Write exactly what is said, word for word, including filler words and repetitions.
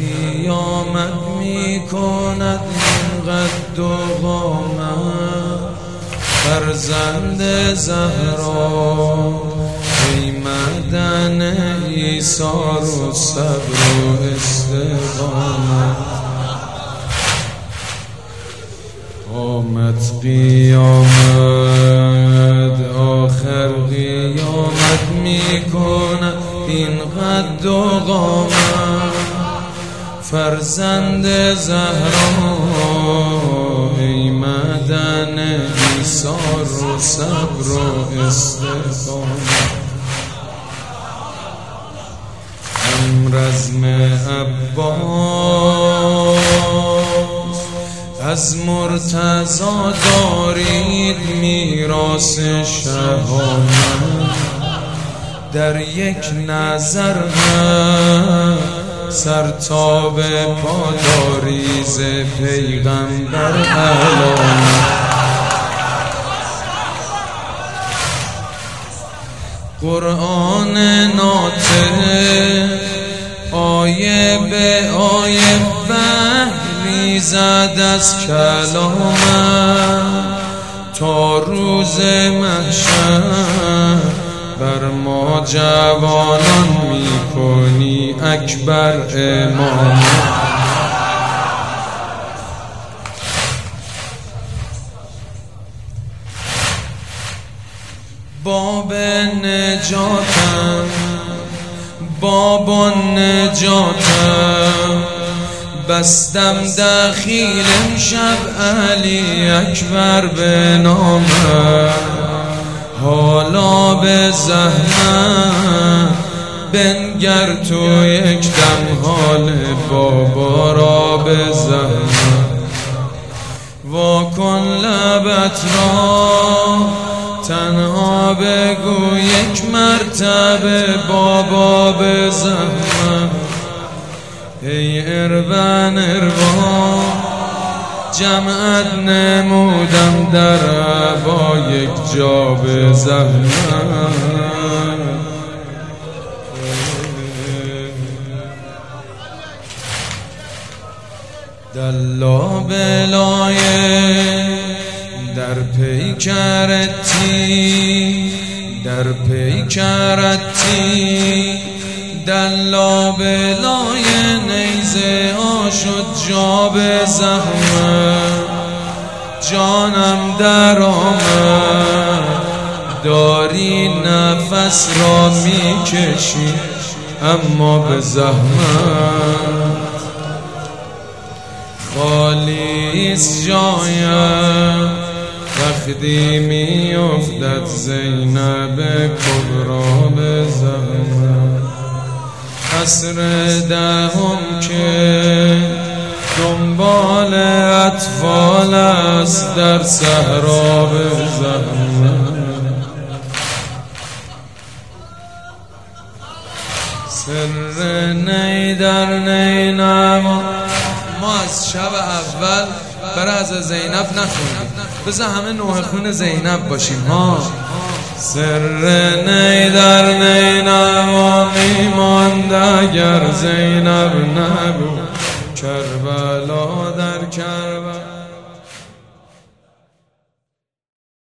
قیامت می کند این قد و قامت فرزند زهرا ای معدن ایثار و صبر و استقامت آمد قیامت آخر قیامت می کند این قد و قامت فرزند زهرا ای معدن ایثار و صبر و استقامت هم رزم عباس از مرتضی دارید میراث شهامت در یک نظر هم سرتاب پاداری ز پیغمبر علامت قرآن ناطق آیه به آیه وحی زد از کلامت تا روز محشر بر ما جوانان میکنی اکبر امامت باب نجاتم باب نجاتم بستم دخیل امشب علی اکبر به نامت حالا به زحمت بنگر تو یک دم حال بابا را به زحمت واکن لبت را تنها بگو یک مرتبه بابا به زحمت ای اربن اربان جمعت نمودم در عبا یک جا به زحمت دلا بلایه در پیکرتی در پیکرتی دلا بلای نیزه ها شد جا به زحمت جانم در آمد داری نفس را می کشی اما به زحمت خالیست جایم وقتی می افتد زینب کبرا به زحمت عصر دهم که دنبال اطفال است در صحرا به زحمت سر نی در نی نما ما از شب اول برای از زینب نخونیم بذار همه نوح خون زینب باشیم ها سر نی در نی نما میماند اگر زینب نبود کربلا در کربلا